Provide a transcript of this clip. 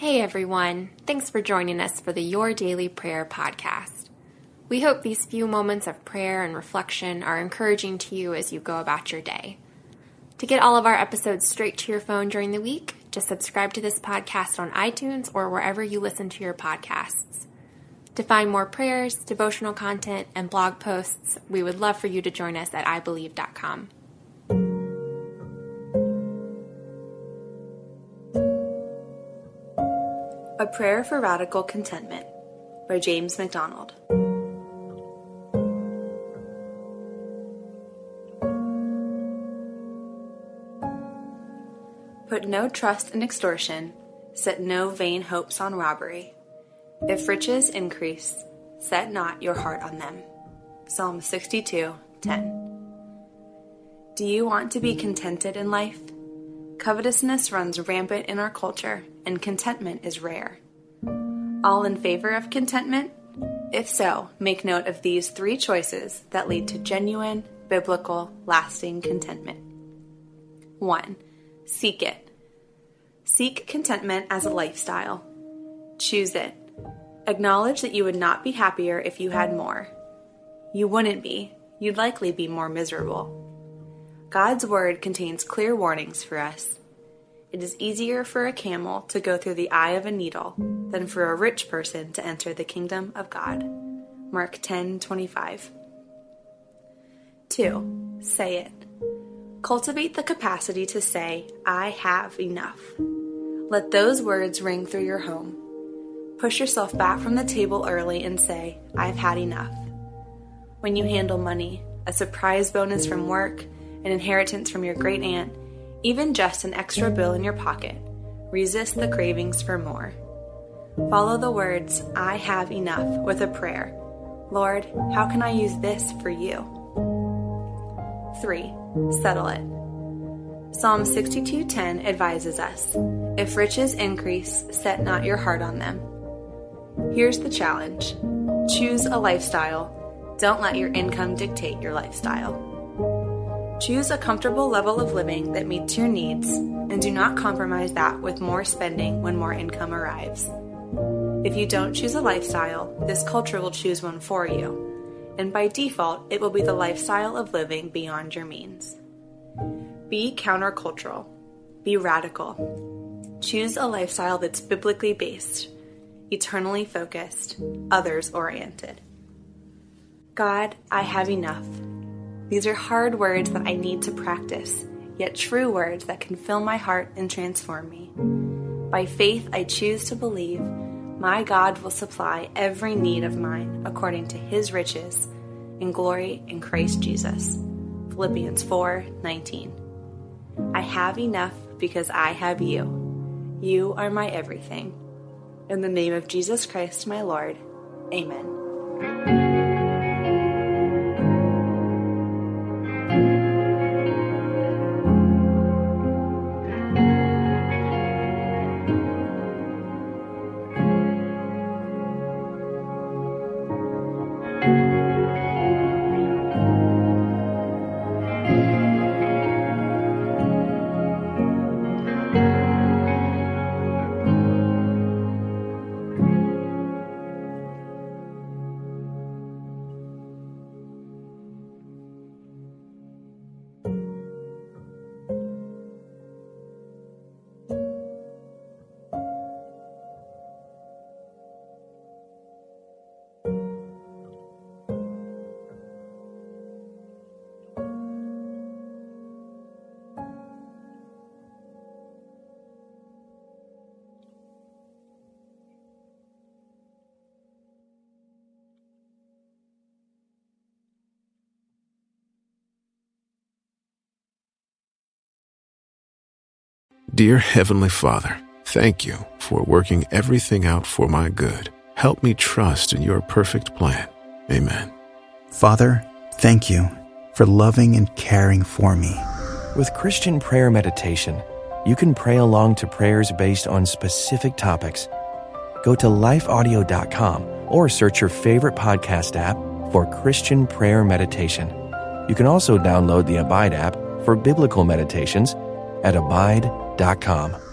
Hey everyone, thanks for joining us for the Your Daily Prayer podcast. We hope these few moments of prayer and reflection are encouraging to you as you go about your day. To get all of our episodes straight to your phone during the week, just subscribe to this podcast on iTunes or wherever you listen to your podcasts. To find more prayers, devotional content, and blog posts, we would love for you to join us at ibelieve.com. A Prayer for Radical Contentment by James MacDonald. Put no trust in extortion, set no vain hopes on robbery. If riches increase, set not your heart on them. Psalm 62:10. Do you want to be contented in life? Covetousness runs rampant in our culture, and contentment is rare. All in favor of contentment? If so, make note of these 3 choices that lead to genuine, biblical, lasting contentment. 1. Seek it. Seek contentment as a lifestyle. Choose it. Acknowledge that you would not be happier if you had more. You wouldn't be. You'd likely be more miserable. God's Word contains clear warnings for us. It is easier for a camel to go through the eye of a needle than for a rich person to enter the kingdom of God. Mark 10:25. 2. Say it. Cultivate the capacity to say, I have enough. Let those words ring through your home. Push yourself back from the table early and say, I've had enough. When you handle money, a surprise bonus from work, an inheritance from your great aunt, even just an extra bill in your pocket, resist the cravings for more. Follow the words, I have enough, with a prayer. Lord, how can I use this for you? 3. Settle it. Psalm 62:10 advises us, if riches increase, set not your heart on them. Here's the challenge. Choose a lifestyle. Don't let your income dictate your lifestyle. Choose a comfortable level of living that meets your needs, and do not compromise that with more spending when more income arrives. If you don't choose a lifestyle, this culture will choose one for you, and by default, it will be the lifestyle of living beyond your means. Be countercultural. Be radical. Choose a lifestyle that's biblically based, eternally focused, others-oriented. God, I have enough. These are hard words that I need to practice, yet true words that can fill my heart and transform me. By faith, I choose to believe my God will supply every need of mine according to his riches in glory in Christ Jesus. Philippians 4:19. I have enough because I have you. You are my everything. In the name of Jesus Christ, my Lord. Amen. Dear Heavenly Father, thank you for working everything out for my good. Help me trust in your perfect plan. Amen. Father, thank you for loving and caring for me. With Christian Prayer Meditation, you can pray along to prayers based on specific topics. Go to lifeaudio.com or search your favorite podcast app for Christian Prayer Meditation. You can also download the Abide app for biblical meditations at abide.com.